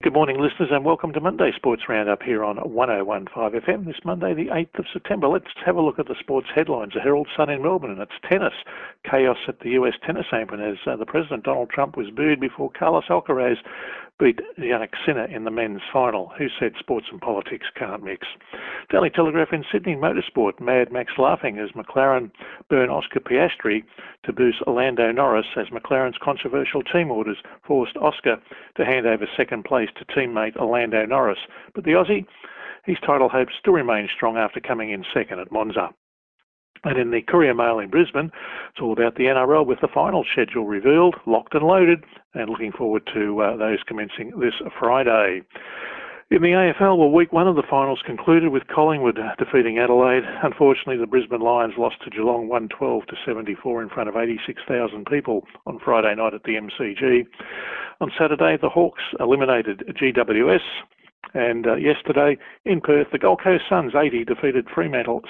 Good morning, listeners, and welcome to Monday Sports Roundup here on 101.5 FM. This Monday, the 8th of September. Let's have a look at the sports headlines. The Herald Sun in Melbourne, and it's tennis. Chaos at the US Tennis Open as the President, Donald Trump, was booed before Carlos Alcaraz beat Jannik Sinner in the men's final. Who said sports and politics can't mix? Daily Telegraph in Sydney, motorsport. Mad Max laughing as McLaren burn Oscar Piastri to boost Lando Norris as McLaren's controversial team orders forced Oscar to hand over second place to teammate Lando Norris. But the Aussie, his title hopes still remain strong after coming in second at Monza. And in the Courier Mail in Brisbane, it's all about the NRL with the final schedule revealed, locked and loaded, and looking forward to those commencing this Friday. In the AFL, well, week one of the finals concluded with Collingwood defeating Adelaide. Unfortunately, the Brisbane Lions lost to Geelong 112-74 in front of 86,000 people on Friday night at the MCG. On Saturday, the Hawks eliminated GWS. And yesterday in Perth, the Gold Coast Suns 80 defeated Fremantle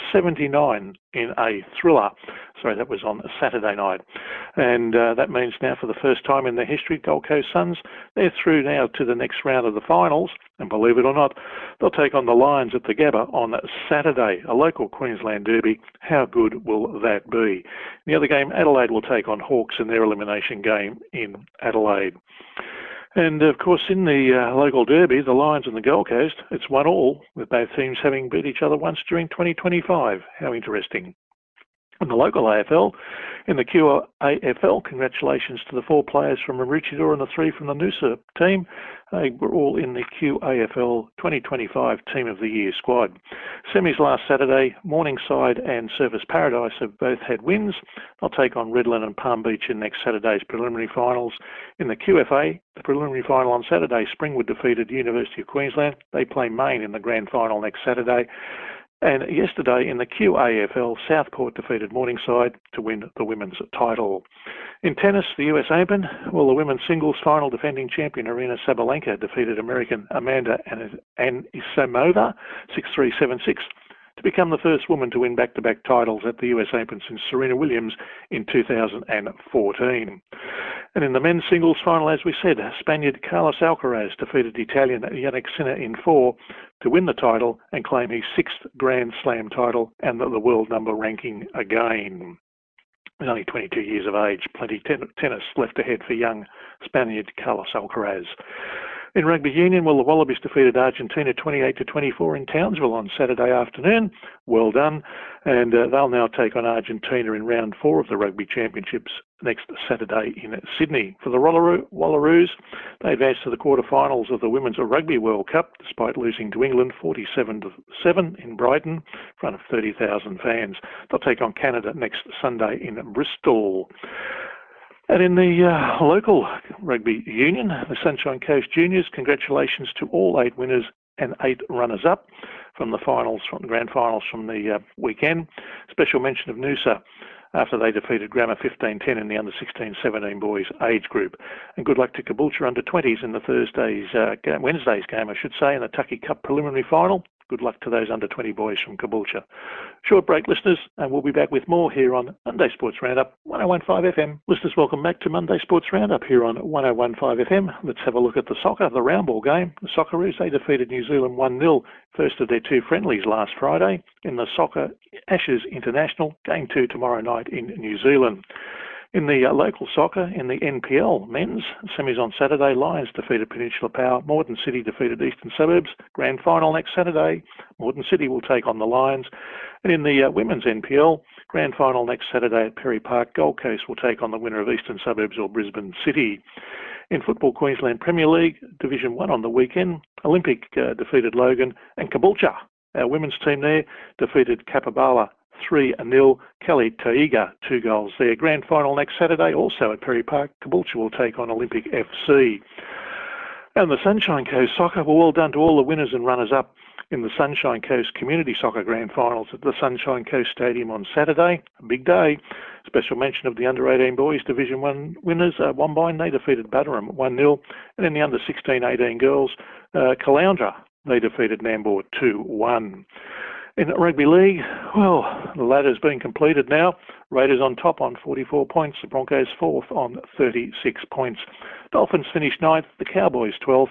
79 in a thriller. Sorry, that was on Saturday night. And that means now for the first time in their history, Gold Coast Suns, they're through now to the next round of the finals. And believe it or not, they'll take on the Lions at the Gabba on Saturday, a local Queensland derby. How good will that be? The other game, Adelaide will take on Hawks in their elimination game in Adelaide. And, of course, in the local derby, the Lions and the Gold Coast, it's 1-1, with both teams having beat each other once during 2025. How interesting. In the local AFL, in the QAFL, congratulations to the 4 players from Maroochydore and the 3 from the Noosa team. They were all in the QAFL 2025 Team of the Year squad. Semis last Saturday, Morningside and Surfers Paradise have both had wins. They'll take on Redland and Palm Beach in next Saturday's preliminary finals. In the QFA, the preliminary final on Saturday, Springwood defeated University of Queensland. They play Maine in the grand final next Saturday. And yesterday in the QAFL, Southport defeated Morningside to win the women's title. In tennis, the US Open, well, the women's singles final defending champion Aryna Sabalenka defeated American Amanda Anisimova 6-3, 7-6 to become the first woman to win back-to-back titles at the US Open since Serena Williams in 2014. And in the men's singles final, as we said, Spaniard Carlos Alcaraz defeated Italian Jannik Sinner in 4 to win the title and claim his 6th Grand Slam title and the world number ranking again. He's only 22 years of age, plenty tennis left ahead for young Spaniard Carlos Alcaraz. In rugby union, well, the Wallabies defeated Argentina 28-24 in Townsville on Saturday afternoon. Well done. And they'll now take on Argentina in round 4 of the Rugby Championships next Saturday in Sydney. For the Wallaroos, they advanced to the quarterfinals of the Women's Rugby World Cup despite losing to England 47-7 in Brighton in front of 30,000 fans. They'll take on Canada next Sunday in Bristol. And in the local rugby union, the Sunshine Coast Juniors, congratulations to all 8 winners and 8 runners-up from the finals, from the grand finals from the weekend. Special mention of Noosa after they defeated Grammar 15-10 in the under-16-17 boys age group. And good luck to Caboolture under-20s in the Wednesday's game, I should say, in the Tucky Cup preliminary final. Good luck to those under-20 boys from Caboolture. Short break, listeners, and we'll be back with more here on Monday Sports Roundup, 101.5 FM. Listeners, welcome back to Monday Sports Roundup here on 101.5 FM. Let's have a look at the soccer, the round ball game. The Socceroos, they defeated New Zealand 1-0, first of their 2 friendlies last Friday. In the Soccer Ashes International, Game 2 tomorrow night in New Zealand. In the local soccer, in the NPL men's, semis on Saturday, Lions defeated Peninsula Power, Moreton City defeated Eastern Suburbs, grand final next Saturday, Moreton City will take on the Lions. And in the women's NPL, grand final next Saturday at Perry Park, Gold Coast will take on the winner of Eastern Suburbs or Brisbane City. In Football Queensland Premier League, Division 1 on the weekend, Olympic defeated Logan, and Caboolture, our women's team there, defeated Capabala 3-0. Kelly Taiga, 2 goals there. Grand final next Saturday, also at Perry Park. Caboolture will take on Olympic FC. And the Sunshine Coast Soccer, well done to all the winners and runners-up in the Sunshine Coast Community Soccer Grand Finals at the Sunshine Coast Stadium on Saturday. A big day. Special mention of the Under-18 Boys Division 1 winners, Wombine, they defeated Batterham 1-0. And in the Under-16-18 Girls, Caloundra, they defeated Nambour 2-1. In Rugby League, well, the ladder's been completed now. Raiders on top on 44 points. The Broncos 4th on 36 points. Dolphins finished 9th. The Cowboys 12th.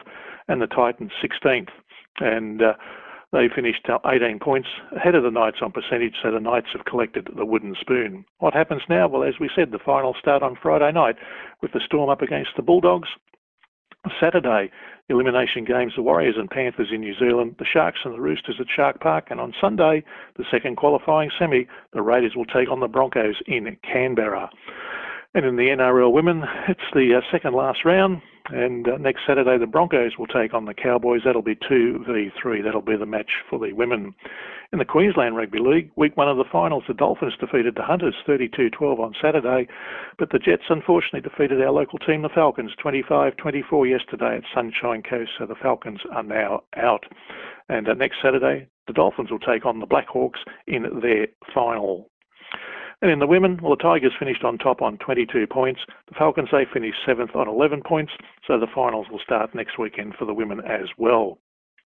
and the Titans 16th. And they finished 18 points ahead of the Knights on percentage, so the Knights have collected the wooden spoon. What happens now? Well, as we said, the finals start on Friday night with the Storm up against the Bulldogs. Saturday, elimination games, the Warriors and Panthers in New Zealand, the Sharks and the Roosters at Shark Park, and on Sunday, the second qualifying semi, the Raiders will take on the Broncos in Canberra. And in the NRL women, it's the second last round, and next Saturday the Broncos will take on the Cowboys. That'll be 2v3. That'll be the match for the women. In the Queensland Rugby League, week one of the finals, the Dolphins defeated the Hunters 32-12 on Saturday, but the Jets unfortunately defeated our local team, the Falcons, 25-24 yesterday at Sunshine Coast, so the Falcons are now out. And next Saturday, the Dolphins will take on the Blackhawks in their final. And in the women, well, the Tigers finished on top on 22 points. The Falcons, they finished 7th on 11 points. So the finals will start next weekend for the women as well.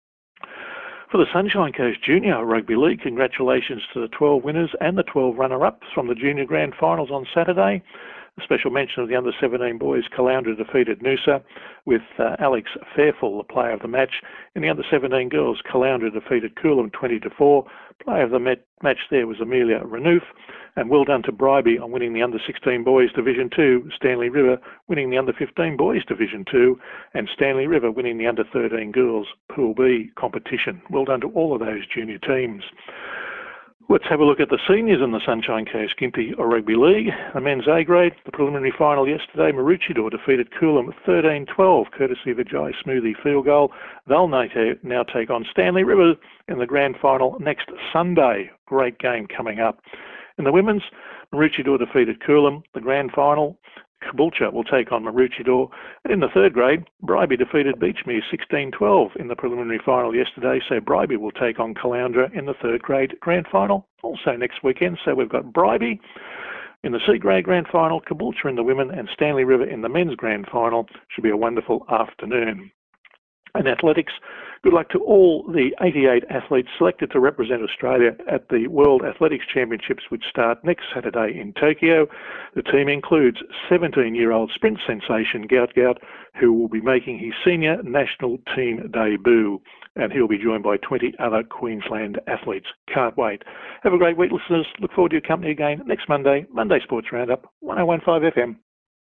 For the Sunshine Coast Junior Rugby League, congratulations to the 12 winners and the 12 runner-ups from the Junior Grand Finals on Saturday. A special mention of the under-17 boys. Caloundra defeated Noosa with Alex Fairfall, the player of the match. In the under-17 girls, Caloundra defeated Coolum 20-4. Player of the match there was Amelia Renouf. And well done to Bribie on winning the under-16 boys Division 2, Stanley River winning the under-15 boys Division 2, and Stanley River winning the under-13 girls Pool B competition. Well done to all of those junior teams. Let's have a look at the seniors in the Sunshine Coast Gympie Rugby League. The men's A grade, the preliminary final yesterday, Maroochydore defeated Coolum 13-12, courtesy of a Jai Smoothie field goal. They'll now take on Stanley River in the grand final next Sunday. Great game coming up. In the women's, Maroochydore defeated Coolum. The grand final, Caboolture will take on Maroochydore. And in the third grade, Bribie defeated Beachmere 16-12 in the preliminary final yesterday, so Bribie will take on Caloundra in the third grade grand final, also next weekend. So we've got Bribie in the C grade grand final, Caboolture in the women, and Stanley River in the men's grand final. Should be a wonderful afternoon. In athletics, good luck to all the 88 athletes selected to represent Australia at the World Athletics Championships, which start next Saturday in Tokyo. The team includes 17-year-old sprint sensation Gout Gout, who will be making his senior national team debut, and he'll be joined by 20 other Queensland athletes. Can't wait. Have a great week, listeners. Look forward to your company again next Monday, Monday Sports Roundup, 101.5 FM.